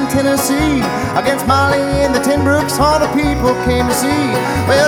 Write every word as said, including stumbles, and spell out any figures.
Tennessee. Against Molly and the Ten Brooks, all the people came to see. Well,